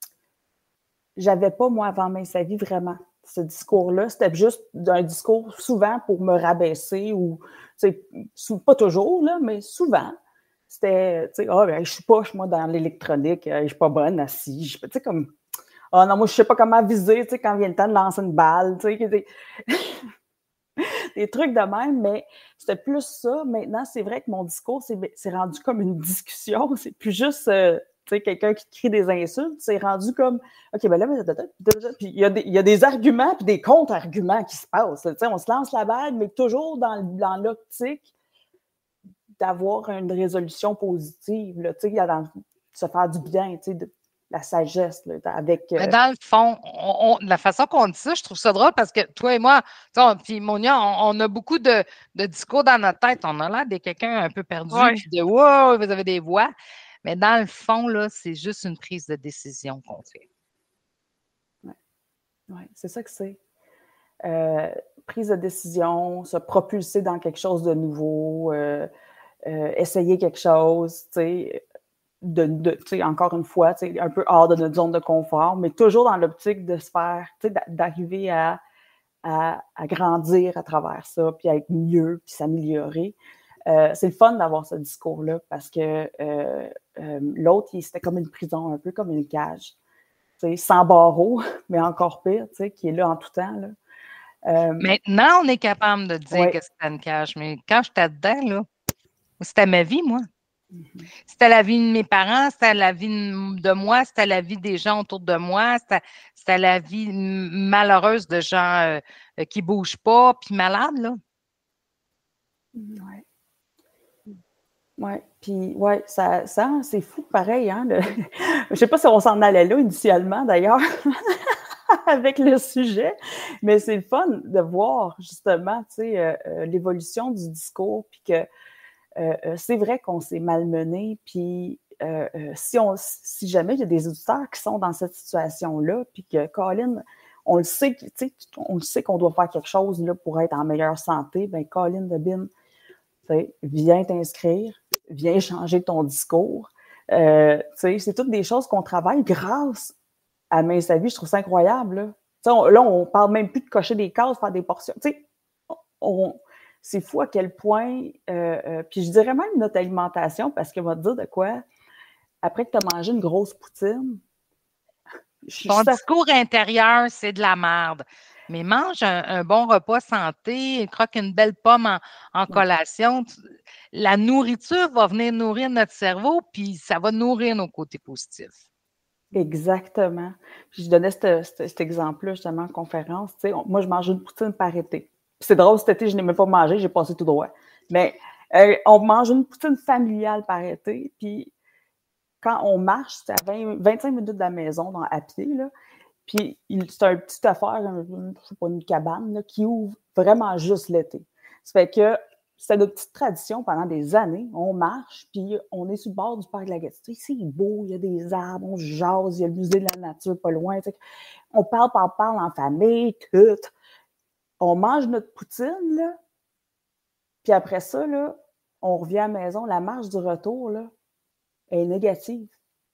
j'avais pas, moi, avant Mince sa vie, vraiment. Ce discours-là, c'était juste un discours souvent pour me rabaisser ou, tu sais, pas toujours, là, mais souvent. C'était, tu sais, ah, ben, je suis poche, moi, dans l'électronique, je suis pas bonne assise. Tu sais, comme, ah non, moi, je sais pas comment viser, tu sais, quand vient le temps de lancer une balle, tu sais, des, des trucs de même, mais c'était plus ça. Maintenant, c'est vrai que mon discours, c'est, c'est rendu comme une discussion, c'est plus juste, euh, tu sais, quelqu'un qui crie des insultes, c'est rendu comme, OK, ben là, puis il y a des, il y a des arguments puis des contre-arguments qui se passent, tu sais, on se lance la balle, mais toujours dans, dans l'optique d'avoir une résolution positive, là, tu sais, dans se faire du bien, tu sais, de la sagesse, là, avec... Euh... Mais dans le fond, on, on, la façon qu'on dit ça, je trouve ça drôle parce que toi et moi, puis Monia, on, on a beaucoup de, de discours dans notre tête. On a l'air de quelqu'un un peu perdu, Ouais. puis de « wow, vous avez des voix ». Mais dans le fond, là, c'est juste une prise de décision qu'on fait. Oui, ouais, c'est ça que c'est. Euh, prise de décision, se propulser dans quelque chose de nouveau, euh, euh, essayer quelque chose, tu sais, de, de, tu sais, encore une fois, tu sais, un peu hors de notre zone de confort, mais toujours dans l'optique de se faire, tu sais, d'arriver à, à, à grandir à travers ça, puis à être mieux, puis s'améliorer. Euh, c'est le fun d'avoir ce discours-là parce que euh, euh, l'autre, c'était comme une prison, un peu comme une cage. Tu sais, sans barreaux, mais encore pire, tu sais, qui est là en tout temps, là. Euh, Maintenant, on est capable de dire ouais. que c'est une cage, mais quand j'étais dedans, là, c'était ma vie, moi. Mm-hmm. C'était la vie de mes parents, c'était la vie de moi, c'était la vie des gens autour de moi, c'était, c'était la vie malheureuse de gens euh, qui ne bougent pas, puis malades, là. Oui. Oui, puis ouais, ça, ça c'est fou pareil, hein. Le... Je sais pas si on s'en allait là initialement, d'ailleurs. avec le sujet, mais c'est le fun de voir justement, tu sais, euh, l'évolution du discours, puis que euh, c'est vrai qu'on s'est malmené, puis euh, si, on, si jamais il y a des auditeurs qui sont dans cette situation-là, puis que Colin, on le sait, tu sais, on le sait qu'on doit faire quelque chose là, pour être en meilleure santé, bien, Colin de Bin, tu sais, viens t'inscrire, viens changer ton discours. Euh, tu sais, c'est toutes des choses qu'on travaille grâce à Main sa vie, je trouve ça incroyable. Là, on, là on parle même plus de cocher des cases, faire des portions. Tu sais, on, c'est fou à quel point, euh, euh, puis je dirais même notre alimentation, parce qu'on va te dire de quoi, après que tu as mangé une grosse poutine, ton ça... discours intérieur, c'est de la merde. Mais mange un, un bon repas santé, croque une belle pomme en, en collation. La nourriture va venir nourrir notre cerveau, puis ça va nourrir nos côtés positifs. Exactement. Puis je donnais cet, cet, cet exemple-là justement en conférence. Tu sais, on, moi, je mange une poutine par été. Puis c'est drôle, cet été, je n'ai même pas mangé, j'ai passé tout droit. Mais euh, on mange une poutine familiale par été. Puis quand on marche, c'est à vingt, vingt-cinq minutes de la maison dans, à pied. Là. Puis c'est un petit affaire, un, je sais pas, une cabane là, qui ouvre vraiment juste l'été. Ça fait que c'est notre petite tradition pendant des années. On marche, puis on est sur le bord du parc de la Gatineau. C'est beau, il y a des arbres, on jase, il y a le musée de la nature pas loin. T'sais. On parle, parle, parle en famille, tout. On mange notre poutine, là. Puis après ça, là, on revient à la maison. La marche du retour, là, est négative.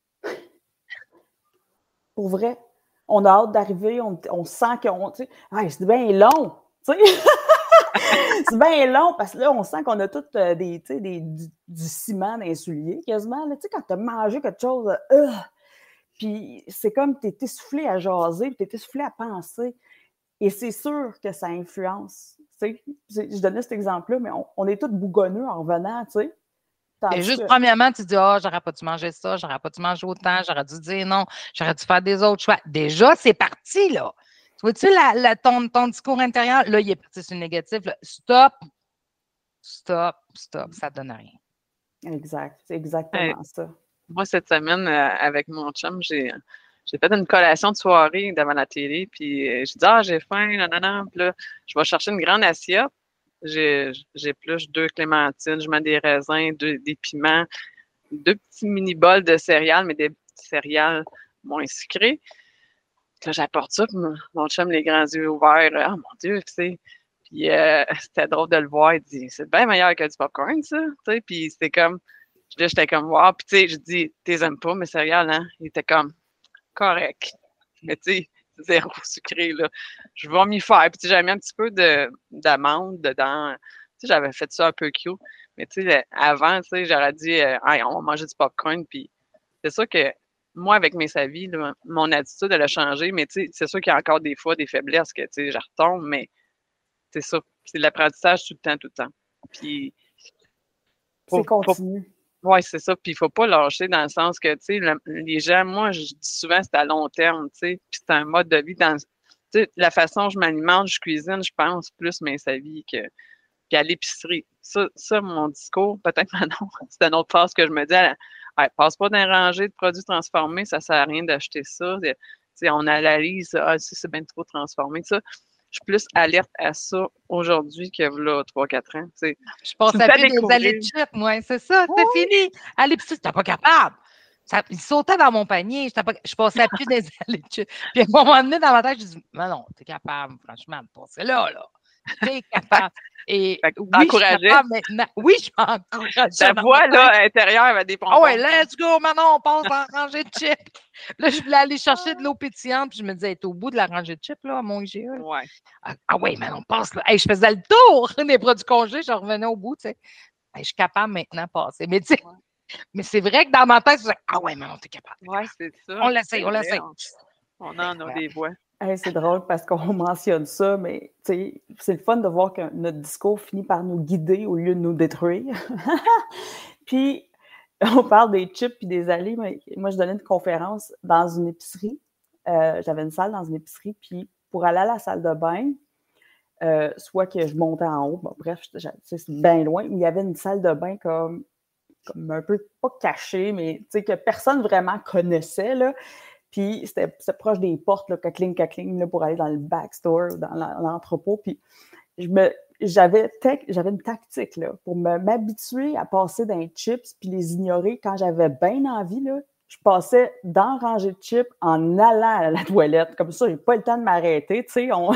Pour vrai. On a hâte d'arriver, on, on sent qu'on... Hey, c'est bien long, tu sais. C'est bien long parce que là, on sent qu'on a tout euh, des, des, du, du ciment dans les souliers, quasiment. Tu sais, quand tu as mangé quelque chose, euh, puis c'est comme tu es essoufflé à jaser, puis tu es essoufflé à penser. Et c'est sûr que ça influence. Tu sais, je donnais cet exemple-là, mais on, on est tous bougonneux en revenant, tu sais. Et juste, que... premièrement, tu dis, ah, oh, j'aurais pas dû manger ça, j'aurais pas dû manger autant, j'aurais dû dire non, j'aurais dû faire des autres choix. Déjà, c'est parti, là. Tu vois-tu la, la, ton, ton discours intérieur? Là, il est parti sur le négatif. Là. Stop, stop, stop. Ça ne donne rien. Exact. C'est exactement hey, ça. Moi, cette semaine, euh, avec mon chum, j'ai, j'ai fait une collation de soirée devant la télé. Puis, euh, je dis, ah, j'ai faim, non, non, non. Puis là, je vais chercher une grande assiette. J'ai, j'épluche deux clémentines, je mets des raisins, deux, des piments, deux petits mini-bols de céréales, mais des petits céréales moins sucrés. Là, j'apporte ça, puis mon, mon chum, les grands yeux ouverts, ah, oh, mon Dieu, tu sais. Puis euh, c'était drôle de le voir, il dit, c'est bien meilleur que du popcorn, ça, tu sais. Puis c'était comme, là, j'étais comme, wow, puis tu sais, je dis, t'es aimes pas, mes céréales, hein? Il était comme, correct. Mais tu sais, zéro sucré, là. Je vais m'y faire. Puis j'avais mis un petit peu de, d'amande dedans. Tu sais, j'avais fait ça un peu cute. Mais tu sais, avant, tu sais, j'aurais dit, euh, hey, on va manger du popcorn, puis c'est sûr que moi, avec mes savis, là, mon attitude, elle a changé, mais tu sais, c'est sûr qu'il y a encore des fois des faiblesses que, tu sais, je retombe, mais c'est ça. C'est l'apprentissage tout le temps, tout le temps. Puis... Faut, c'est continu. Oui, c'est ça. Puis il faut pas lâcher dans le sens que, tu sais, le, les gens, moi, je dis souvent, c'est à long terme, tu sais, puis c'est un mode de vie. Dans, tu sais, la façon dont je m'alimente, je cuisine, je pense plus mes savis que puis à l'épicerie. Ça, ça, mon discours, peut-être maintenant, c'est une autre phrase que je me dis, elle, elle, passe pas d'un rangée de produits transformés, ça sert à rien d'acheter ça. Tu sais, on analyse, ah, si c'est bien trop transformé, ça. Je suis plus alerte à ça aujourd'hui que là, trois quatre ans. Tu sais. Je pense à plus des allées de chips, moi, c'est ça, c'est oui. Fini. À l'épicerie, t'es pas capable. Ça, il sautait dans mon panier, pas, je passais à plus des allées de chips. Puis à un moment donné, dans ma tête, je dis, mais non, t'es capable, franchement, de passer là, là. T'es capable. Et Fait que oui, je suis t'encourageais. capable maintenant. Oui, je m'encourage. Ta voix, là, intérieure avait des pompons. Ah ouais, let's go, maintenant, on passe dans la rangée de chips. Là, je voulais aller chercher de l'eau pétillante, puis je me disais, elle est au bout de la rangée de chips, là, à mon I G A. Ouais. Ah, ah ouais, mais on passe là. Hey, je faisais le tour des produits congelés, je revenais au bout, tu sais. Hey, je suis capable maintenant de passer. Mais, tu sais, Ouais. mais c'est vrai que dans ma tête, je disais, ah ouais, mais on est capable. Ouais, c'est ça. On l'essaye, C'est on vrai, l'essaye. On, on en a des voix. Hey, c'est drôle parce qu'on mentionne ça, mais tu sais, c'est le fun de voir que notre discours finit par nous guider au lieu de nous détruire. Puis, on parle des chips puis des allées. Mais moi, je donnais une conférence dans une épicerie. Euh, j'avais une salle dans une épicerie, puis pour aller à la salle de bain, euh, soit que je montais en haut, bon, bref, c'est bien loin, mais il y avait une salle de bain comme, comme un peu, pas cachée, mais tu sais, que personne vraiment connaissait, là. Puis c'était proche des portes, là, cacling, cacling, là, pour aller dans le backstore, dans l'entrepôt. Puis je me, j'avais, j'avais une tactique là, pour m'habituer à passer dans les chips puis les ignorer quand j'avais bien envie. Là, je passais dans la rangée de chips en allant à la toilette. Comme ça, j'ai pas le temps de m'arrêter. Tu sais, on...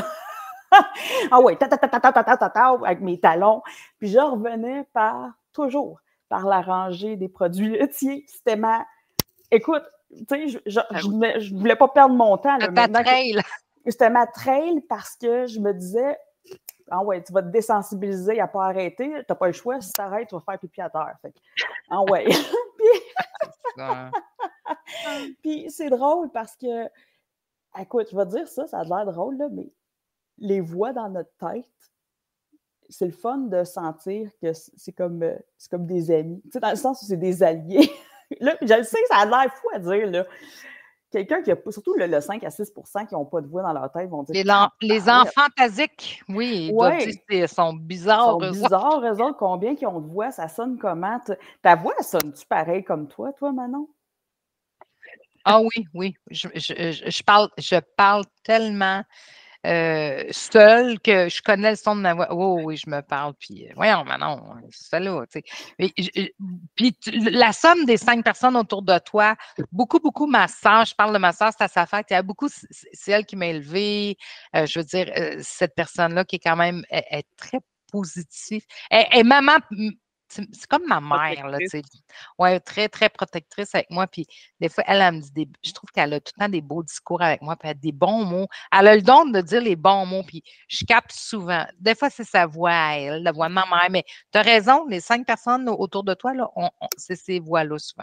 ah ouais, ta, ta, ta, ta, ta, ta, ta, ta, avec mes talons. Puis je revenais par, toujours par la rangée des produits laitiers. C'était ma... Écoute, tu sais, je, je, je, je voulais pas perdre mon temps. Là, ta trail. C'était ma trail parce que je me disais, ah ouais, tu vas te désensibiliser à pas arrêter, t'as pas le choix, si t'arrêtes, tu vas faire pipi à terre. Fait que, ah ouais. Puis, puis c'est drôle parce que, écoute, je vais te dire ça, ça a l'air drôle, là, mais les voix dans notre tête, c'est le fun de sentir que c'est comme, c'est comme des amis. Tu sais, dans le sens où c'est des alliés. Là, je le sais, ça a l'air fou à dire, là. Quelqu'un qui a, surtout le, le cinq à six pour cent qui n'ont pas de voix dans leur tête, vont dire... Les, ah, les enfants phasiques, oui, ils ouais. doivent dire qu'ils sont bizarres. Ils sont bizarres, eux autres. Combien qui ont de voix, ça sonne comment? Ta voix, sonne-tu pareil comme toi, toi, Manon? Ah oui, oui. Je, je, je, je, parle, je parle tellement euh, seule que je connais le son de ma voix. Oh oui, je me parle, puis euh, voyons, Manon, c'est là, tu sais. Puis la somme des cinq personnes autour de toi, beaucoup, beaucoup, ma soeur, je parle de ma soeur, c'est à sa fête, il y a beaucoup, c'est elle qui m'a élevée. Euh, je veux dire, euh, cette personne-là qui est quand même, elle, elle est très positive. Elle, elle maman... C'est comme ma mère, là, tu sais. Ouais, très, très protectrice avec moi. Puis des fois, elle, elle me dit des... Je trouve qu'elle a tout le temps des beaux discours avec moi, puis elle a des bons mots. Elle a le don de dire les bons mots, puis je capte souvent. Des fois, c'est sa voix à elle, la voix de ma mère. Mais tu as raison, les cinq personnes autour de toi, là, on, on, c'est ces voix-là souvent.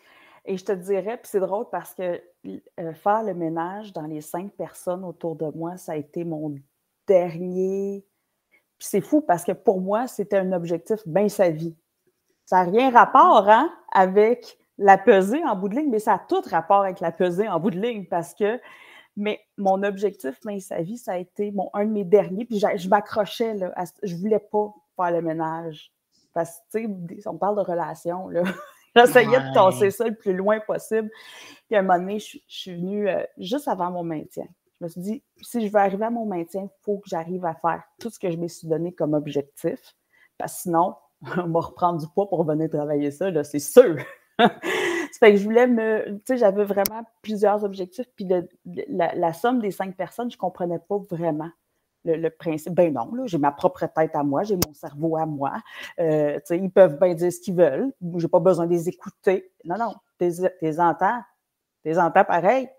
Et je te dirais, puis c'est drôle parce que euh, faire le ménage dans les cinq personnes autour de moi, ça a été mon dernier... Puis c'est fou parce que pour moi, c'était un objectif bien sa vie. Ça n'a rien rapport hein, avec la pesée en bout de ligne, mais ça a tout rapport avec la pesée en bout de ligne parce que mais mon objectif, bien sa vie, ça a été mon, un de mes derniers. Puis je m'accrochais, là, à, je ne voulais pas faire le ménage. Parce que, tu sais, on parle de relations, là. J'essayais ouais. de tasser ça le plus loin possible. Puis à un moment donné, je, je suis venue euh, juste avant mon maintien. Je me suis dit, si je veux arriver à mon maintien, il faut que j'arrive à faire tout ce que je me suis donné comme objectif. Parce que sinon, on va reprendre du poids pour venir travailler ça, là, c'est sûr. Ça fait que je voulais me... Tu sais, j'avais vraiment plusieurs objectifs. Puis le, la, la somme des cinq personnes, je ne comprenais pas vraiment le, le principe. Ben non, là, j'ai ma propre tête à moi, j'ai mon cerveau à moi. Euh, tu sais, ils peuvent bien dire ce qu'ils veulent. J'ai pas besoin de les écouter. Non, non, tu les entends. Tu les entends pareil.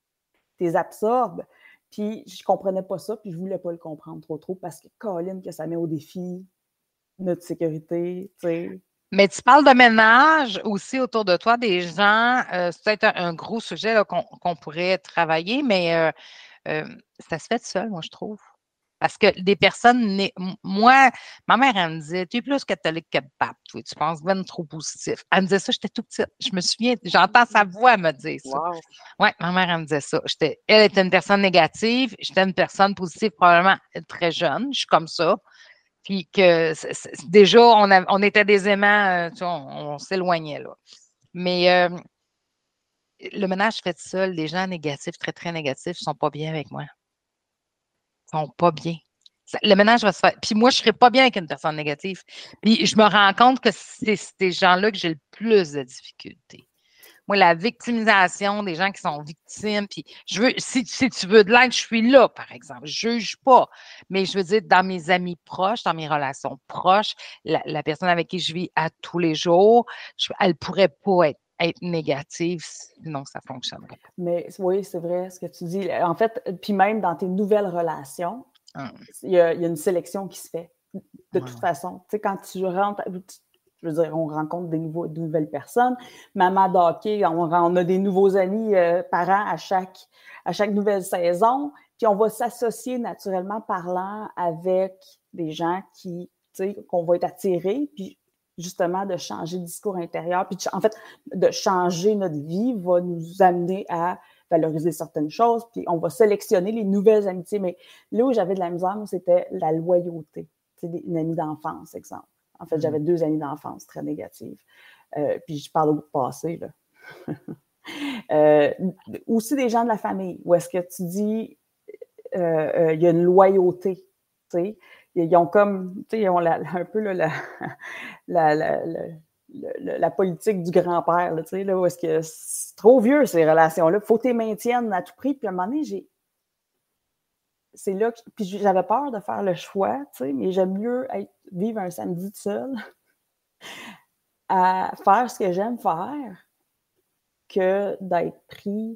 Tu les absorbes. Puis je comprenais pas ça, puis je voulais pas le comprendre trop trop parce que, Colin, que ça met au défi notre sécurité, tu sais. Mais tu parles de ménage aussi autour de toi, des gens, euh, c'est peut-être un, un gros sujet qu'on qu'on pourrait travailler, mais euh, euh, ça se fait seul, moi, je trouve. Parce que des personnes, moi, ma mère, elle me disait, tu es plus catholique que pape, tu penses bien trop positif. Elle me disait ça, j'étais tout petite. Je me souviens, j'entends sa voix me dire ça. Wow. Oui, ma mère, elle me disait ça. Elle était une personne négative, j'étais une personne positive, probablement très jeune, je suis comme ça. Puis que c'est, c'est, déjà, on, a, on était des aimants, euh, tu vois, on, on s'éloignait là. Mais euh, le ménage fait seul, les gens négatifs, très, très négatifs, ne sont pas bien avec moi. Ils ne sont pas bien. Le ménage va se faire. Puis moi, je ne serais pas bien avec une personne négative. Puis je me rends compte que c'est ces gens-là que j'ai le plus de difficultés. Moi, la victimisation des gens qui sont victimes, puis je veux, si, si tu veux de l'aide, je suis là, par exemple. Je ne juge pas. Mais je veux dire, dans mes amis proches, dans mes relations proches, la, la personne avec qui je vis à tous les jours, je, elle ne pourrait pas être, être négative, sinon ça ne fonctionnerait pas. Mais oui, c'est vrai ce que tu dis. En fait, puis même dans tes nouvelles relations, il hum. y, y a une sélection qui se fait. De ouais. toute façon, tu sais, quand tu rentres, je veux dire, on rencontre des nouveaux, de nouvelles personnes. Maman d'hockey, on, on a des nouveaux amis euh, parents à chaque, à chaque nouvelle saison. Puis on va s'associer naturellement parlant avec des gens qui, tu sais, qu'on va être attirés. Puis justement, de changer de discours intérieur. Puis en fait, de changer notre vie va nous amener à valoriser certaines choses. Puis on va sélectionner les nouvelles amitiés. Mais là où j'avais de la misère, c'était la loyauté. Tu sais, une amie d'enfance, exemple. En fait, j'avais deux amies d'enfance très négatives. Euh, puis je parle au passé, là. euh, aussi des gens de la famille, où est-ce que tu dis, il euh, euh, y a une loyauté, tu sais. Ils ont comme, tu sais, ils ont la, un peu là, la, la, la, la, la, la politique du grand-père, tu sais, là, où est-ce que c'est trop vieux, ces relations-là. Il faut que tu les maintiennes à tout prix. Puis à un moment donné, j'ai... C'est là que... Puis j'avais peur de faire le choix, tu sais, mais j'aime mieux être, vivre un samedi tout seul à faire ce que j'aime faire que d'être pris,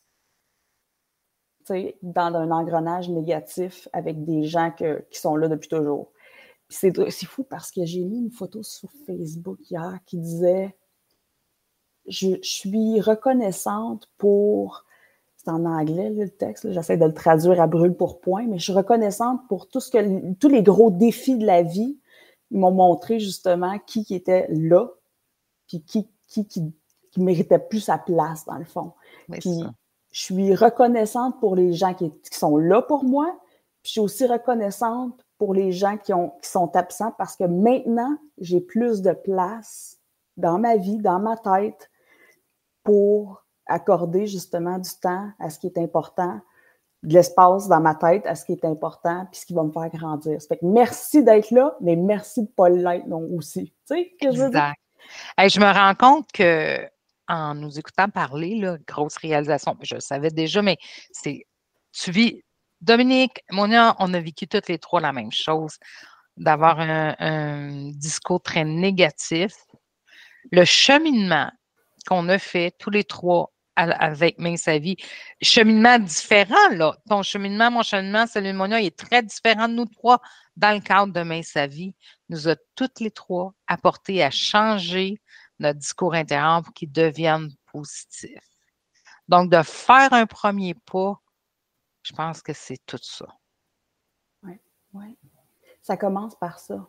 tu sais, dans un engrenage négatif avec des gens que, qui sont là depuis toujours. Puis c'est, c'est fou parce que j'ai mis une photo sur Facebook hier qui disait « Je suis reconnaissante pour... » C'est en anglais, là, le texte. Là, j'essaie de le traduire à brûle pour point, mais je suis reconnaissante pour tout ce que, tous les gros défis de la vie. Ils m'ont montré justement qui, qui était là, puis qui, qui, qui, qui méritait plus sa place, dans le fond. Mais puis ça. Je suis reconnaissante pour les gens qui, qui sont là pour moi, puis je suis aussi reconnaissante pour les gens qui, ont, qui sont absents parce que maintenant, j'ai plus de place dans ma vie, dans ma tête, pour accorder justement du temps à ce qui est important, de l'espace dans ma tête à ce qui est important, puis ce qui va me faire grandir. Ça fait que merci d'être là, mais merci de ne pas l'être non aussi. Tu sais ce que je veux dire? Hey, je me rends compte que en nous écoutant parler, là, grosse réalisation, je le savais déjà, mais c'est tu vis. Dominique, Monia, on a vécu toutes les trois la même chose, d'avoir un, un discours très négatif. Le cheminement qu'on a fait tous les trois avec Main sa vie, cheminement différent, là. Ton cheminement, mon cheminement, celui de Monia, il est très différent de nous trois dans le cadre de Main sa vie. Nous a toutes les trois apporté à changer notre discours intérieur pour qu'il devienne positif. Donc, de faire un premier pas, je pense que c'est tout ça. Oui, oui. Ça commence par ça.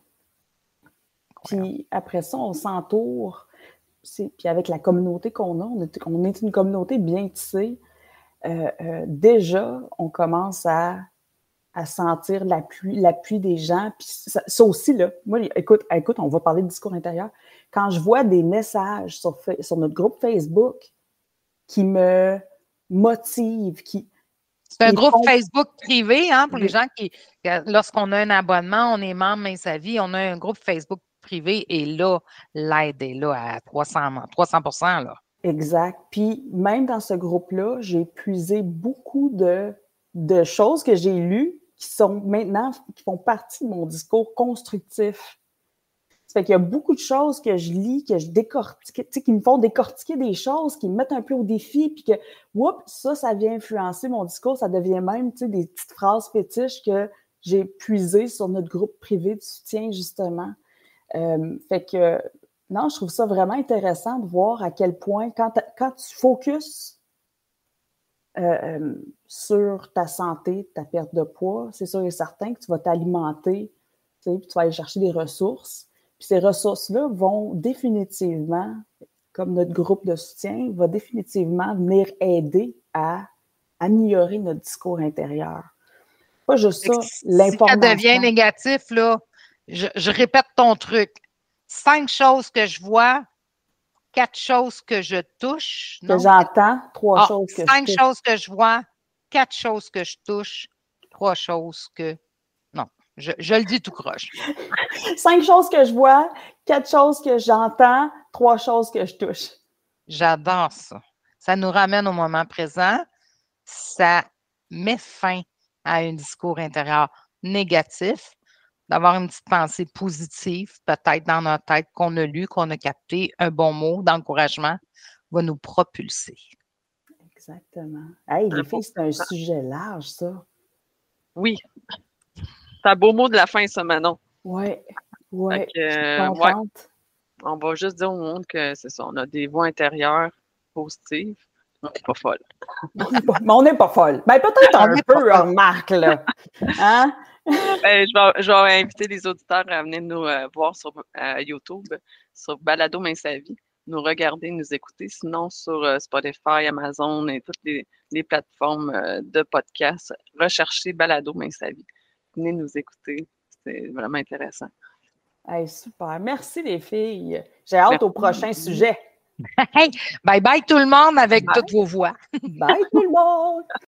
Puis après ça, on s'entoure. C'est, puis avec la communauté qu'on a, on est, on est une communauté bien tissée. Euh, euh, déjà, on commence à, à sentir l'appui, l'appui des gens. Puis ça, ça aussi, là, moi, écoute, écoute, on va parler de discours intérieur. Quand je vois des messages sur, sur notre groupe Facebook qui me motivent, qui... C'est un groupe font... Facebook privé, hein, pour oui. les gens qui, lorsqu'on a un abonnement, on est membre Main sa vie, on a un groupe Facebook privé et là, l'aide est là à trois cents pour cent. Là. Exact. Puis même dans ce groupe-là, j'ai puisé beaucoup de, de choses que j'ai lues qui sont maintenant, qui font partie de mon discours constructif. Ça fait qu'il y a beaucoup de choses que je lis, que je décortique, tu sais, qui me font décortiquer des choses, qui me mettent un peu au défi, puis que, oups, ça, ça vient influencer mon discours, ça devient même, tu sais, des petites phrases fétiches que j'ai puisées sur notre groupe privé de soutien, justement. Euh, fait que, non, je trouve ça vraiment intéressant de voir à quel point, quand, quand tu focuses euh, sur ta santé, ta perte de poids, c'est sûr et certain que tu vas t'alimenter, tu sais, puis tu vas aller chercher des ressources. Puis ces ressources-là vont définitivement, comme notre groupe de soutien, va définitivement venir aider à améliorer notre discours intérieur. Pas juste ça, l'information. Si ça devient négatif, là, je, je répète ton truc. Cinq choses que je vois, quatre choses que je touche. Que non? j'entends, trois ah, choses que cinq je touche. Cinq choses que je vois, quatre choses que je touche, trois choses que... Non, je, je le dis tout croche. Cinq choses que je vois, quatre choses que j'entends, trois choses que je touche. J'adore ça. Ça nous ramène au moment présent. Ça met fin à un discours intérieur négatif, d'avoir une petite pensée positive, peut-être dans notre tête, qu'on a lu, qu'on a capté, un bon mot d'encouragement va nous propulser. Exactement. Hey, les filles, c'est un sujet large, ça. Oui. C'est un beau mot de la fin, ça, Manon. Oui, oui. Que, euh, ouais. On va juste dire au monde que c'est ça, on a des voix intérieures positives. On n'est pas folle. Mais on n'est pas folle. Ben, peut-être un peu, remarque, là. Hein? Ben, je, vais, je vais inviter les auditeurs à venir nous euh, voir sur euh, YouTube, sur Balado Mince sa vie, nous regarder, nous écouter. Sinon, sur euh, Spotify, Amazon et toutes les, les plateformes euh, de podcasts, recherchez Balado Mince sa vie. Venez nous écouter. C'est vraiment intéressant. Hey, super. Merci, les filles. J'ai hâte Merci. Au prochain sujet. Hey, bye bye tout le monde avec bye. Toutes vos voix. Bye tout le monde.